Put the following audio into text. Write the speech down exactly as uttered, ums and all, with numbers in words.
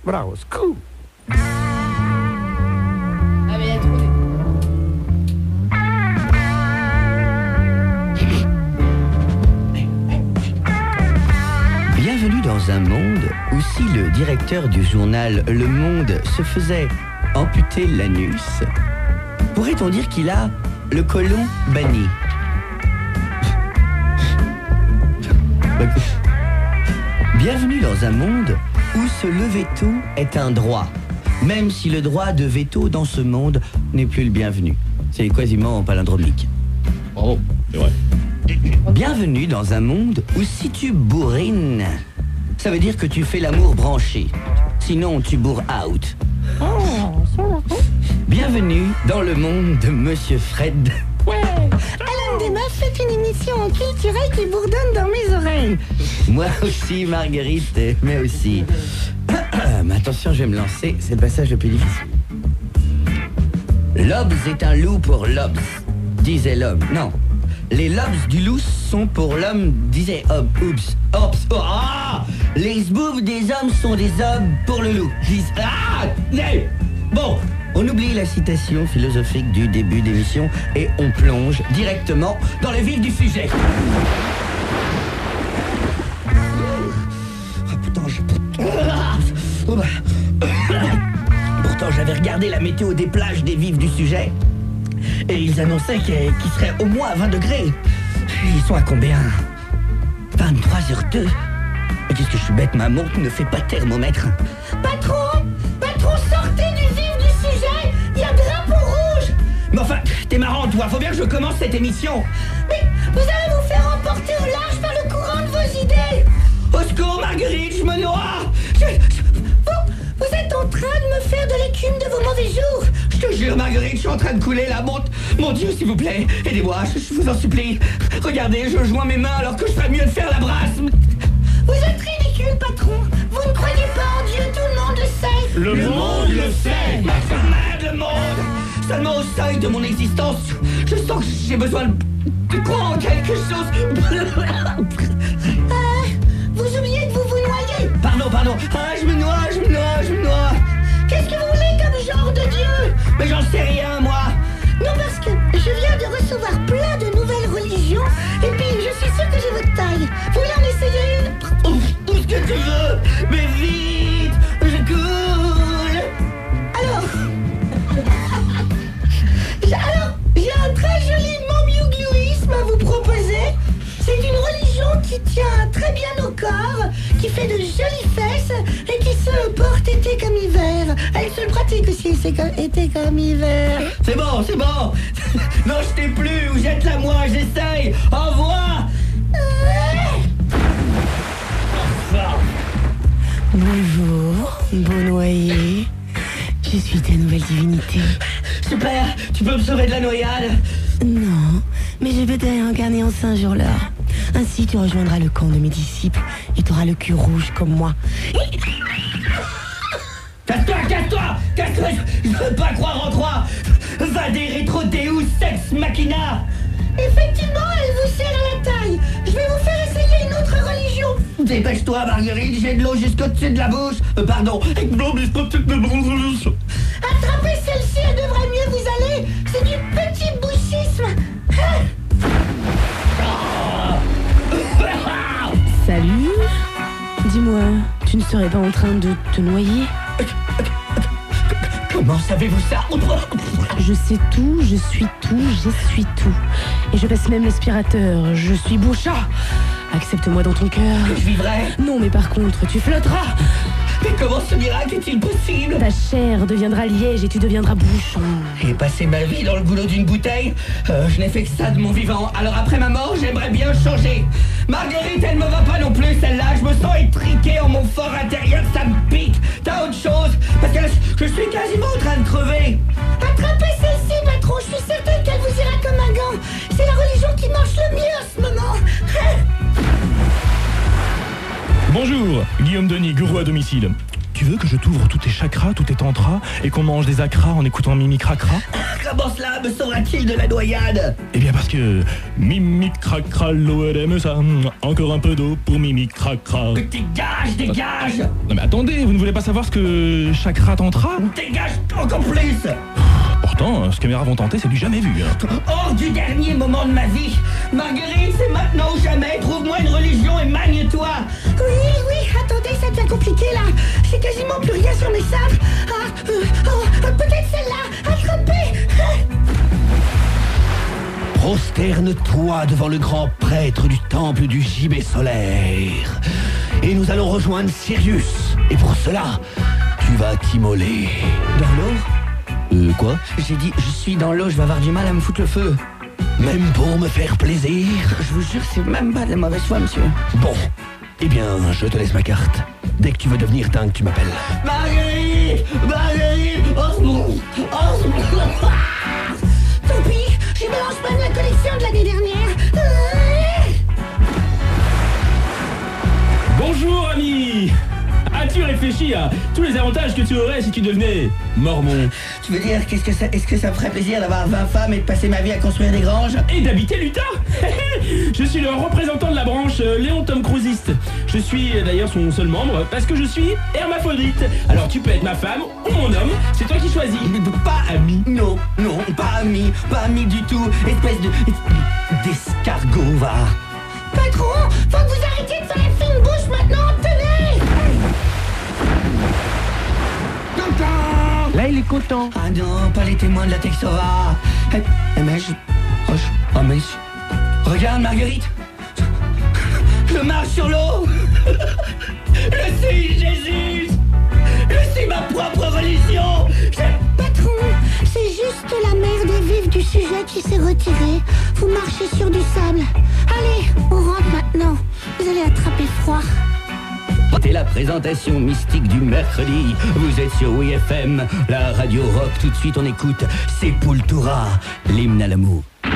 Bravo, scoop. Ah mais il y a trop Bienvenue dans un monde où si le directeur du journal Le Monde se faisait amputer l'anus, pourrait-on dire qu'il a le côlon banni? Bienvenue dans un monde où se lever tôt est un droit, même si le droit de veto dans ce monde n'est plus le bienvenu. C'est quasiment palindromique. Bravo, c'est vrai. Bienvenue dans un monde où si tu bourrines, ça veut dire que tu fais l'amour branché. Sinon, tu bourres out. Bienvenue dans le monde de Monsieur Fred. Ouais. Alain des Meufs fait une émission culturelle qui bourdonne dans mes oreilles. Moi aussi, Marguerite, mais aussi. Mais attention, je vais me lancer, c'est le passage le plus difficile. L'obs est un loup pour l'obs, disait l'homme. Non. Les lobes du loup sont pour l'homme, disait Hobbes. Oups, Hobbes. Oh, ah, les boobs des hommes sont des hommes pour le loup. Dis, ah, nee. Bon, on oublie la citation philosophique du début d'émission et on plonge directement dans le vif du sujet. Ah, putain, je... Pourtant, j'avais regardé la météo des plages des vifs du sujet. Et ils annonçaient qu'il qu serait au moins à vingt degrés. Ils sont à combien? vingt-trois heures deux. Mais qu'est-ce que je suis bête, ma montre ne fait pas thermomètre. Patron, patron, sortez du vif du sujet. Il y a drapeau rouge. Mais enfin, t'es marrant, toi. Faut bien que je commence cette émission. Mais vous allez vous faire emporter au large par le courant de vos idées. Au secours, Marguerite, je me noie. Je, je... Vous, vous êtes en train de me faire de l'écume de vos mauvais jours. Je te jure, Marguerite, je suis en train de couler là. Mon, mon Dieu, s'il vous plaît, aidez-moi, je, je vous en supplie. Regardez, je joins mes mains alors que je ferais mieux de faire la brasse. Vous êtes ridicule, patron. Vous ne croyez pas en Dieu, tout le monde le sait. Le, le monde le sait. Ma merde, le monde. Seulement au seuil de mon existence, je sens que j'ai besoin de, de croire en quelque chose. Euh, vous oubliez de vous vous noyer. Pardon, pardon. Ah, je me noie, je me noie, je me noie. Qu'est-ce que vous voulez comme genre de Dieu? Mais j'en sais rien, moi. Non, parce que je viens de recevoir plein de nouvelles religions. Et puis, je suis sûre que j'ai votre taille. Vous voulez en essayer une? Ouf, tout ce que tu veux. Mais vite, je coule. Alors... Alors, j'ai un très joli mamiouglouisme à vous proposer. C'est une religion qui tient très bien au corps, qui fait de jolies fesses et qui se porte été comme hiver. Elle se pratique aussi, c'est comme été comme hiver. C'est bon, c'est bon. Non, je t'ai plus, ou jette-la moi, j'essaye. Au revoir. Bonjour, beau noyer. Je suis ta nouvelle divinité. Super, tu peux me sauver de la noyade? Non, mais je vais te réincarner en singe jour-l'heure. Ainsi, tu rejoindras le camp de mes disciples et tu auras le cul rouge comme moi. Casse-toi, casse-toi, casse-toi, je ne veux pas croire en toi. Va des rétro Deus Sex Machina. Effectivement, elle vous serre à la taille. Je vais vous faire essayer une autre religion. Dépêche-toi, Marguerite, j'ai de l'eau jusqu'au-dessus de la bouche. Euh, pardon, avec de l'eau jusqu'au-dessus de la bouche. Attrapez celle-ci, elle devrait mieux vous aller. C'est du petit bouchisme. Hein? Salut. Dis-moi, tu ne serais pas en train de te noyer? Comment savez-vous ça? Je sais tout, je suis tout, j'essuie tout. Et je passe même l'aspirateur, je suis boucha. Accepte-moi dans ton cœur. Que je vivrai? Non, mais par contre, tu flotteras. Mais comment ce miracle est-il possible? Ta chair deviendra liège et tu deviendras bouchon. Et passer ma vie dans le goulot d'une bouteille, euh, je n'ai fait que ça de mon vivant. Alors après ma mort, j'aimerais bien changer. Marguerite, elle me va pas non plus celle-là. Je me sens étriqué en mon fort intérieur, ça me pique. T'as autre chose? Parce que là, je suis quasiment en train de crever. Attrapez celle-ci, patron, je suis certaine qu'elle vous ira comme un gant. C'est la religion qui marche le mieux en ce moment. Bonjour, Guillaume Denis, gourou à domicile. Tu veux que je t'ouvre tous tes chakras, tous tes tantras, et qu'on mange des acras en écoutant Mimi Cracra? Comment cela me saura-t-il de la noyade? Eh bien parce que Mimi Cracra, l'eau elle aime ça. Encore un peu d'eau pour Mimi Cracra. Dégage, dégage! Non mais attendez, vous ne voulez pas savoir ce que chakra tantra? Dégage encore plus! Pourtant, ce que mes rats vont tenter, c'est du jamais vu. Hein. Hors du dernier moment de ma vie! Marguerite, c'est maintenant ou jamais! Trouve-moi une religion et magne-toi! Oui, oui, attendez, ça devient compliqué là. J'ai quasiment plus rien sur mes sables. Ah, euh, oh, euh, peut-être celle-là. Attrapez. Prosterne-toi devant le grand prêtre du temple du gibet solaire. Et nous allons rejoindre Sirius. Et pour cela, tu vas t'immoler. Dans l'eau? Euh, quoi? J'ai dit, je suis dans l'eau, je vais avoir du mal à me foutre le feu. Même pour me faire plaisir? Je vous jure, c'est même pas de la mauvaise foi, monsieur. Bon, eh bien, je te laisse ma carte. Dès que tu veux devenir dingue, tu m'appelles. Marguerite! Marguerite! Oh, mon... Oh, mon... Tant pis, je balance même la collection de l'année dernière. Euh... Bonjour ami! As-tu réfléchi à tous les avantages que tu aurais si tu devenais mormon? Tu veux dire, qu'est-ce que ça, est-ce que ça me ferait plaisir d'avoir vingt femmes et de passer ma vie à construire des granges? Et d'habiter l'Utah? Je suis le représentant de la branche euh, Léon Tom Cruisiste. Je suis euh, d'ailleurs son seul membre parce que je suis hermaphrodite. Alors tu peux être ma femme ou mon homme, c'est toi qui choisis. Mais pas ami. Non, non, pas ami, pas ami du tout. Espèce de... d'escargot, va. Patron, faut que vous arrêtiez de faire la fine bouche maintenant, tenez. Là, il est content. Ah non, pas les témoins de la Texora. Eh, eh, mais je... Oh, je... oh, mais je... Regarde, Marguerite. Je marche sur l'eau. Je suis Jésus. Je suis ma propre religion. Je... Patron, c'est juste la mère des vifs du sujet qui s'est retirée. Vous marchez sur du sable. Allez, on rentre maintenant. Vous allez attraper froid. C'était la présentation mystique du mercredi. Vous êtes sur W I F M, la radio rock. Tout de suite, on écoute Sepultura, l'hymne à l'amour.